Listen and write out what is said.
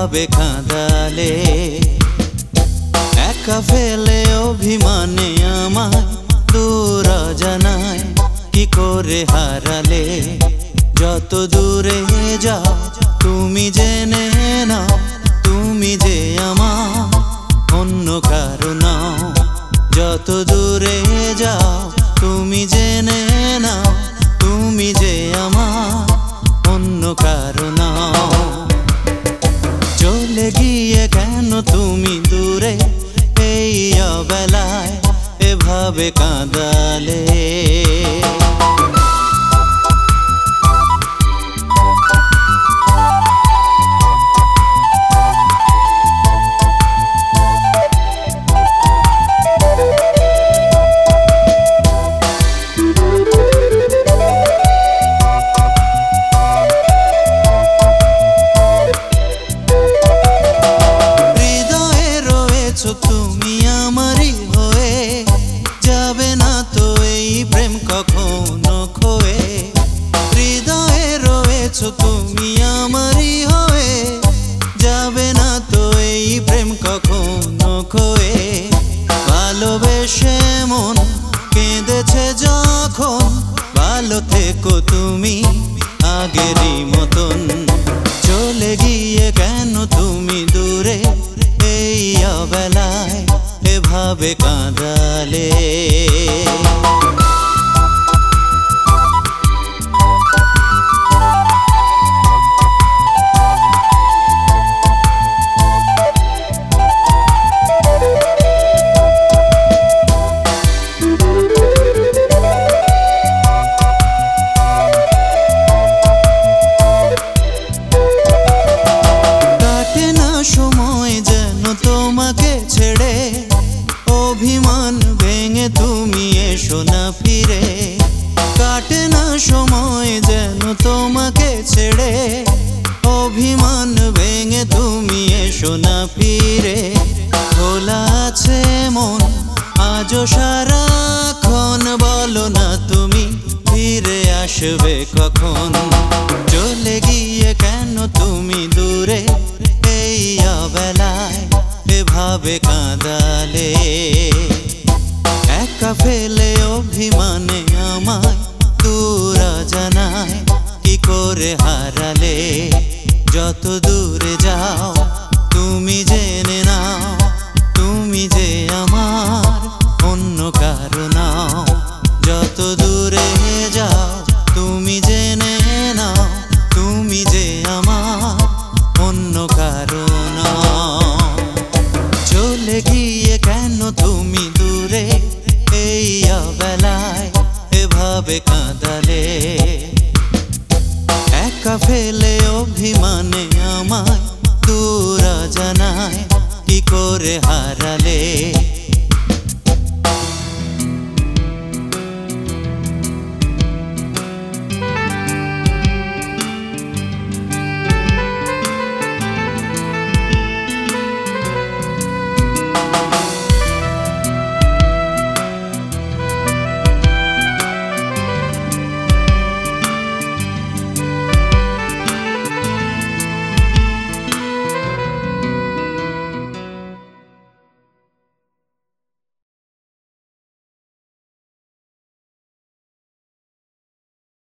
এভাবে কাঁদালে একা ফেলে অভিমানে আমায় দূর জানায় কি করে হারালে যত দূরে যাও তুমি জেনে নাও তুমি যে আমার অন্য কারো নাও যত দূরে যাও তুমি জেনে নাও তুমি যে আমার অন্য কারো নাও চলে গিয়ে কেন তুমি দূরে এই অবেলায় এভাবে কাঁদালে তুমি আমারই হয়ে যাবে না তো এই প্রেম কখনো খোয়ে হৃদয়ে রয়েছো তুমি আমারই হয়ে যাবে না তো এই প্রেম কখনো খোয়ে ভালোবেসে মন কেঁদেছে যখন ভালো থেকো তুমি আগেরই মতন চলে গিয়ে কেন তুমি দূরে এই অবেলায় এভাবে কাঁদালে কাটে না সময় যেন তোমাকে ছেড়ে অভিমান ভেঙে তুমি এসো না ফিরে কাটে না সময় যেন তোমাকে ছেড়ে অভিমান ভেঙে তুমি এসো না ফিরে খোলা আছে মন আজও সারাক্ষণ বলো না তুমি ফিরে আসবে কখন চলে গিয়ে কেন তুমি দূরে এই অবেলায় এভাবে কাঁদালে একা ফেলে অভিমানে আমায় দূর জানায় কি করে হারালে যত দূরে যাও তুমি জেনে নাও তুমি যে আমার অন্য কারো নাও যত দূরে যাও তুমি জেনে নাও তুমি যে আমার অন্য কারো নাও চলে গিয়ে কেন তুমি দূরে এই অবেলায় এভাবে কাঁদালে একা ফেলে অভিমানে আমায় দূর জানায় কি করে হারালে